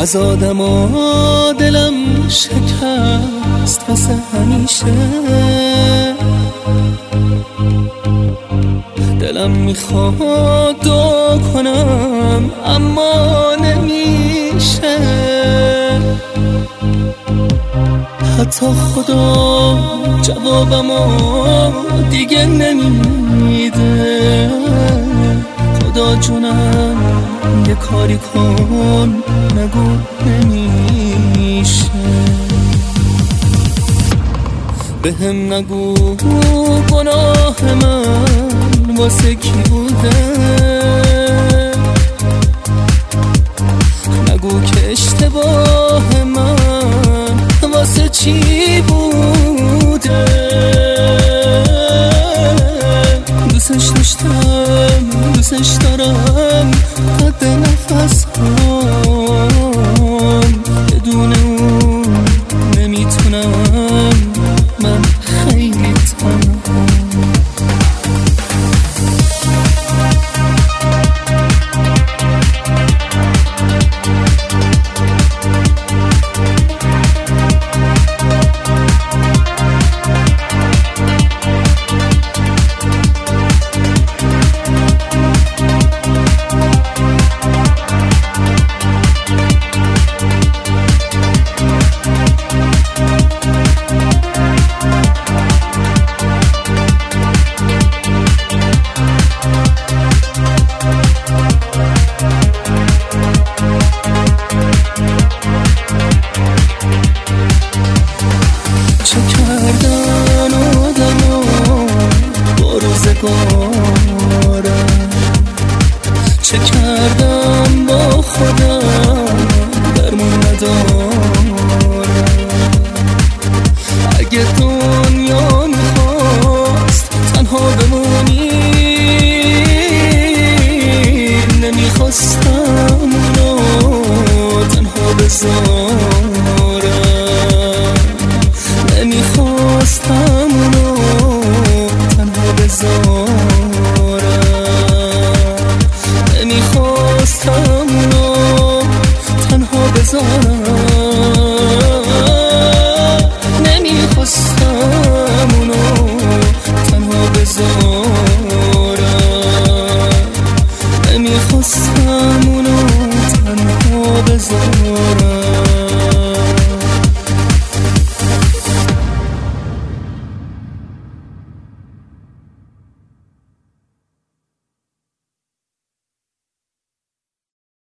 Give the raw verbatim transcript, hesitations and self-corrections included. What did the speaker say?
از آدم ها دلم شکست واسه همیشه. دلم میخواد دعا کنم اما نمیشه. حتی خدا جوابمو دیگه نمیده. خدا جونم یه کاری کن، نگو نمیشه. به هم نگو گناه من واسه کی بوده. نگو که اشتباه من واسه چی بوده. دوستش داشتم، دوستش دارم، قد نفس هم بدون اون نمیتونم، من خیلی تنها. چه کردن آدم ها با روزگارم، چه کردم با خودم درمون ندارم. اگه دنیا میخواست تنها بمونی نمیخواستم اونو تنها بذارم.